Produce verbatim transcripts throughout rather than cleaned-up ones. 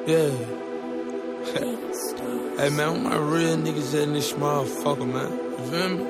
Yeah. Hey man, my real niggas in this motherfucker, man. You feel me?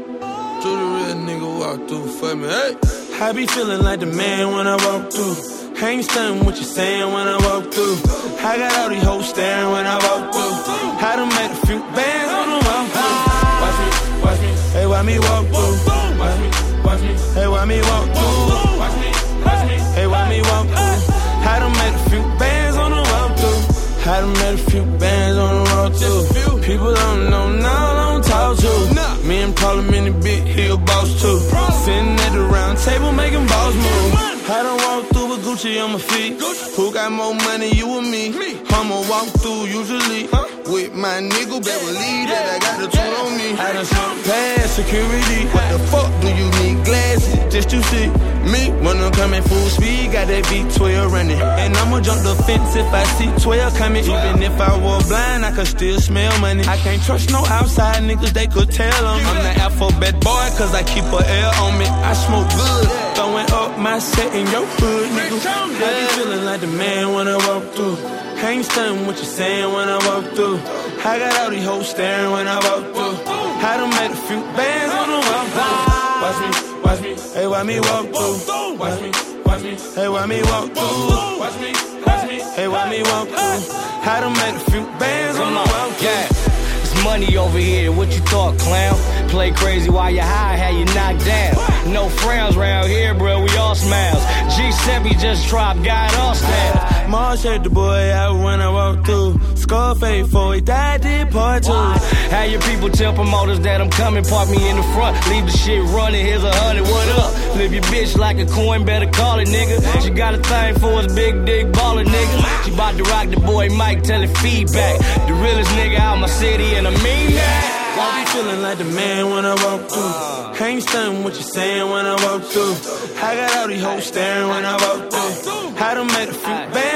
To the real nigga walk through for me. Hey! I be feeling like the man when I walk through. I ain't stunning what you saying when I walk through. I got all these hoes staring when I walk through. I done made a few bands on the walk through. Watch me, watch me. Hey, why me walk through? Watch me, watch me. Hey, why me walk through? Watch me, watch me. Hey, why me walk through? I done made a few bands on the walk through. I done made a few bands on the road too. People don't know now, don't talk to. Me and Parliament in the big hill boss too. Sitting at the round table making balls move. I done walk through with Gucci on my feet. Who got more money, you or me? I'ma walk through usually with my nigga, better believe that I got the tool on me. I done slunk past security. What the fuck do you need glasses just to see me? When I'm coming full speed, got that V twelve running. And I'ma jump the fence if I see twelve coming. Even if I were blind, I could still smell money. I can't trust no outside niggas, they could tell on me. I'm the alphabet boy, cause I keep a L on me. I smoke good, throwing up my set in your hood, nigga. I be feeling like the man when I walk through. I ain't stunning what you saying when I walk through. I got all these hoes staring when I walk through. I done made a few bands on the walk through. Watch me, watch me, hey, why me walk through? Watch me, watch me, hey, why me walk through? Watch me, watch me, hey, why me walk through? I done made a few bands on the walk through. Yeah. Money over here, what you thought, clown? Play crazy while you high, how you knocked down. No frowns round here, bro, we all smiles. G seven just dropped, got all staff. Marsh had the boy out when I walked through. Scarface before he died, did part two. How your people tell promoters that I'm coming, park me in the front, leave the shit running, here's a hundred, what up? Flip your bitch like a coin, better call it, nigga. She got a thing for us, big dick baller, nigga. She bout to rock the boy Mike, tell it feedback. The realest nigga out my city, and I mean that. I be feeling like the man when I walk through. I ain't stunning what you saying when I walk through. I got all these hoes staring when I walk through. I done made a few bands